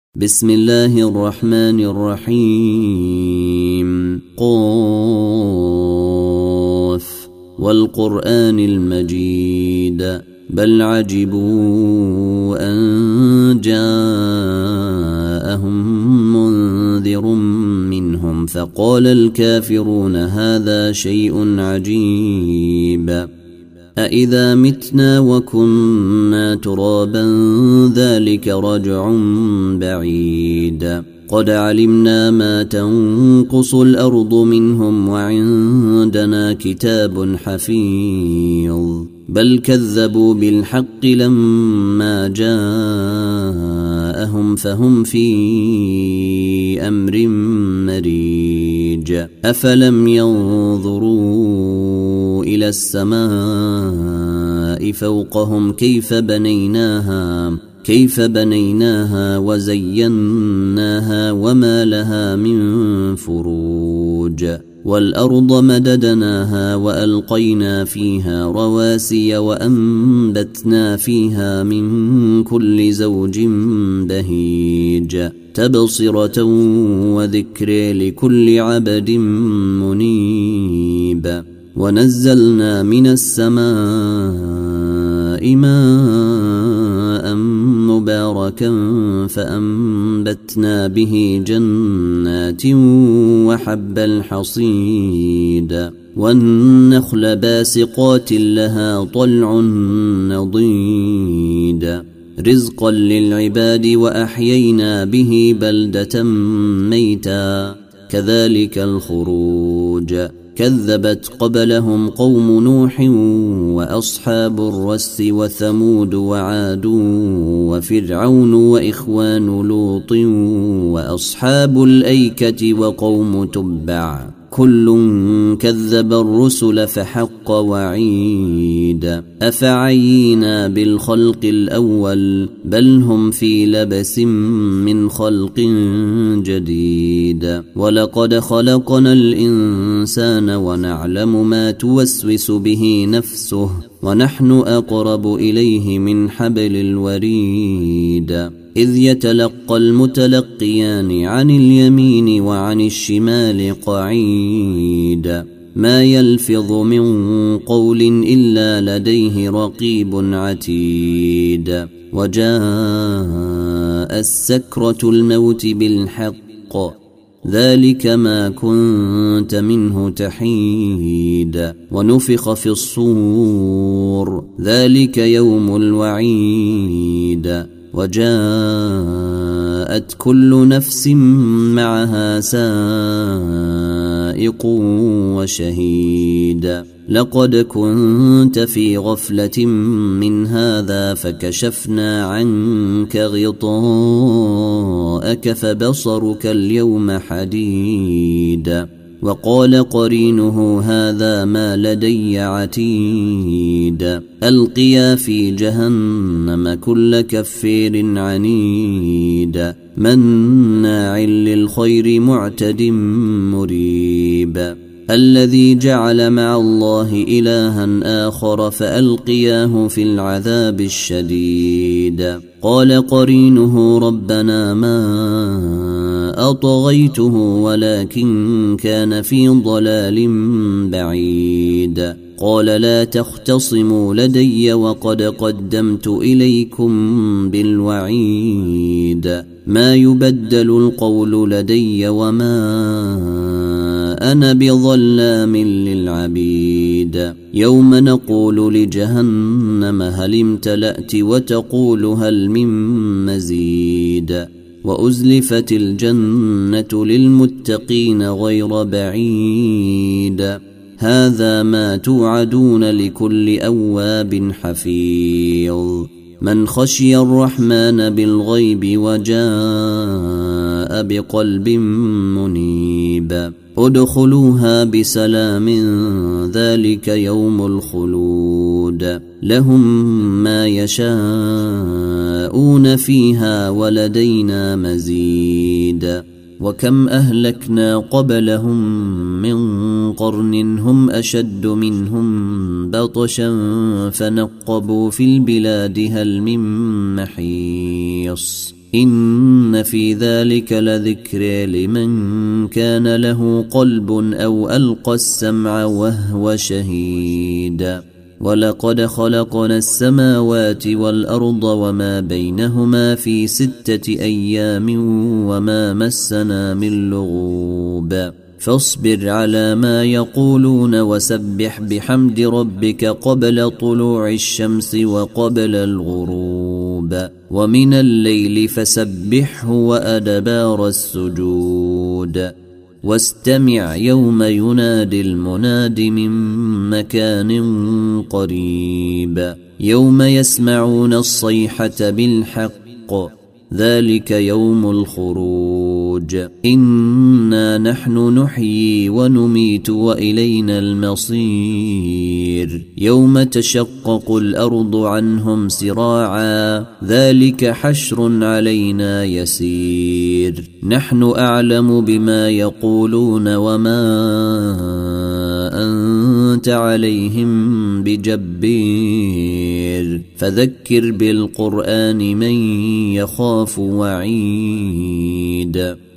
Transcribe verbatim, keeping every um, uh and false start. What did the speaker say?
بسم الله الرحمن الرحيم قاف والقرآن المجيد بل عجبوا أن جاءهم منذر منهم فقال الكافرون هذا شيء عجيب أإذا متنا وكنا ترابا ذلك رجع بعيد قد علمنا ما تنقص الأرض منهم وعندنا كتاب حفيظ بل كذبوا بالحق لما جاءهم فهم في أمر مريج أفلم ينظروا إلى السماء فوقهم كيف بنيناها كيف بنيناها وزيناها وما لها من فروج والأرض مددناها وألقينا فيها رواسي وأنبتنا فيها من كل زوج بهيج تبصرة وذكر لكل عبد منيب ونزلنا من السماء ماء مباركا فأنبتنا به جنات وحب الحصيد والنخل باسقات لها طلع نضيد رزقا للعباد وأحيينا به بلدة ميتا كذلك الخروج كذبت قبلهم قوم نوح وأصحاب الرس وثمود وعاد وفرعون وإخوان لوط وأصحاب الأيكة وقوم تبع كل كذب الرسل فحق وعيد أفعينا بالخلق الأول بل هم في لبس من خلق جديد ولقد خلقنا الإنسان ونعلم ما توسوس به نفسه ونحن أقرب إليه من حبل الوريد إذ يتلقى المتلقيان عن اليمين وعن الشمال قعيد ما يلفظ من قول إلا لديه رقيب عتيد وجاء السكرة الموت بالحق ذلك ما كنت منه تحيد ونفخ في الصور ذلك يوم الوعيد وجاءت كل نفس معها سائق وشهيد لقد كنت في غفلة من هذا فكشفنا عنك غطاءك فبصرك اليوم حديد وقال قرينه هذا ما لدي عتيد ألقيا في جهنم كل كفير عنيد مناع للخير معتد مريب الذي جعل مع الله إلها آخر فألقياه في العذاب الشديد قال قرينه ربنا ما أطغيته ولكن كان في ضلال بعيد قال لا تختصموا لدي وقد قدمت إليكم بالوعيد ما يبدل القول لدي وما أنا بظلام للعبيد يوم نقول لجهنم هل امتلأت وتقول هل من مزيد وأزلفت الجنة للمتقين غير بعيد هذا ما توعدون لكل أواب حفيظ من خشي الرحمن بالغيب وجاء بقلب منيب ادخلوها بسلام ذلك يوم الخلود لهم ما يشاءون فيها ولدينا مزيد وكم أهلكنا قبلهم من قرن هم أشد منهم بطشا فنقبوا في البلاد هل من محيص إن في ذلك لذكر لمن كان له قلب أو ألقى السمع وهو شهيد ولقد خلقنا السماوات والأرض وما بينهما في ستة أيام وما مسنا من لغوب فاصبر على ما يقولون وسبح بحمد ربك قبل طلوع الشمس وقبل الغروب ومن الليل فسبحه وأدبار السجود واستمع يوم ينادي المناد من مكان قريب يوم يسمعون الصيحة بالحق ذلك يوم الخروج إنا نحن نحيي ونميت وإلينا المصير يوم تشقق الأرض عنهم سراعا ذلك حشر علينا يسير نحن أعلم بما يقولون وما أنت عليهم بجبير فذكر بالقرآن من يخاف وعيد